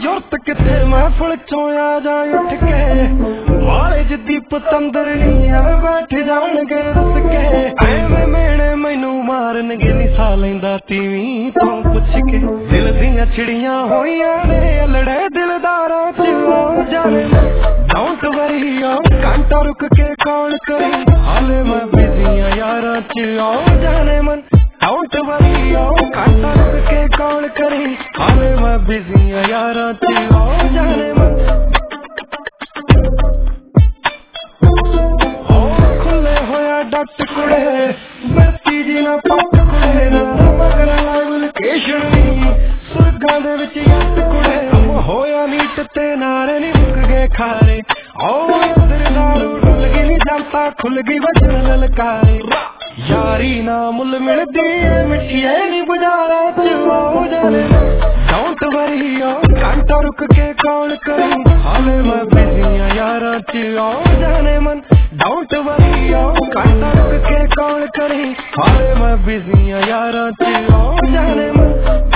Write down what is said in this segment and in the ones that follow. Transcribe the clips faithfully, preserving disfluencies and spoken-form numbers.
सुरत किथे महफिल चों आ जाए उठ के वाले जिद्दी पतंदर नी बैठ जाणगे रुस के एवें मेणे मैनू मारनगे नी सा लैंदा तीवी तो पुछ के दिल दियां चिड़ियां होइयां ने लड़े दिलदारां च आओ जाने डोंट वरी ओ घंटा रुक के कौन करे हाले मैं बिजी आ यारां च आओ जाने मन डोंट वरी ओ घंटा रुक के कौन करे हाले मैं बिजी आ यारां च आओ जाने मन ओ खुले होया डट कुड़े बत्ती जी ना पट कुड़े ना मगर लाइव लोकेशन नी सुरगां दे विच जट कुड़े हम होया नीट ते नारे नी मुक गए खारे ओ अंदर दारू डुल गई नी जनता खुल गई वजन ललकारे यारी ना मुल मिलदी है मिठिए नी बाजारां च आओ जाने डोंट वरी ओ घंटा रुक के कौन करे हाले मैं बिजी आ यारां च आओ जाने मन डोंट वरी ओ घंटा रुक के कौन करे हाले मैं बिजी आ यारां च आओ जाने मन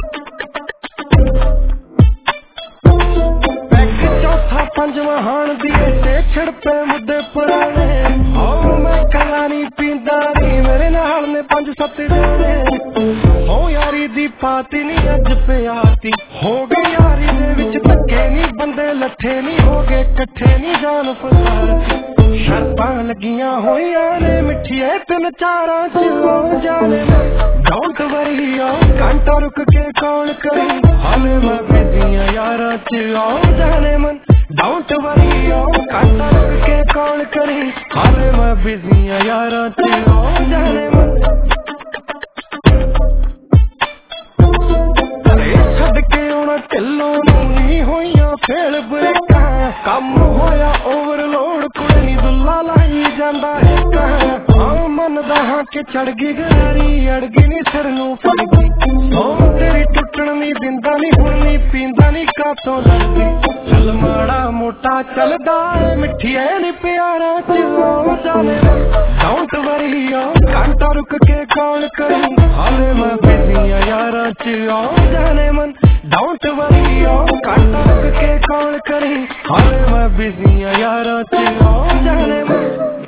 चौथा पंजवा हाण दिए ते छिड़पे मुद्दे पुराने ओ मैं कला नी पींदा नी मेरे नाल ने पंज सत्त जाने हो यारी दी पाती नी अज प्याती हो गई यारी दे विच धक्के नी बंदे लट्ठे नी हो गए कट्ठे नी जान फसार शर्तां लगियां होइयां ने मिठिए तिन चारां च आओ जाने डोंट वरी ओ घंटा रुक के कौन करे हाले मैं बिजी आ यारां च आओ जाने मन डोंट वरी ओ घंटा रुक के कौन करे हाले मैं बिजी आ यारां च आओ जाने मन छड़ के आना किलो नी होइयां फेल ब्रेकां कम होया ओवरलोड कुड़े नी दुल्ला लाई जांदा हाँ मन दहा के चढ़ गई गरारी अड़गी नी सिर नू फड़ गई ओ तेरी टुटण नी दिंदा नी हुण नी पींदा नी कातों लड़दी चल माड़ा मोटा चलदा मिठिए नी प्यारां च आओ जाने डोंट वरी ओ घंटा रुक के कौन करे हाले मैं बिजी आ यारां च आओ जाने मन डोंट वरी ओ घंटा रुक के कौन करे हाले मैं बिजी आ यारां च आओ जाने मन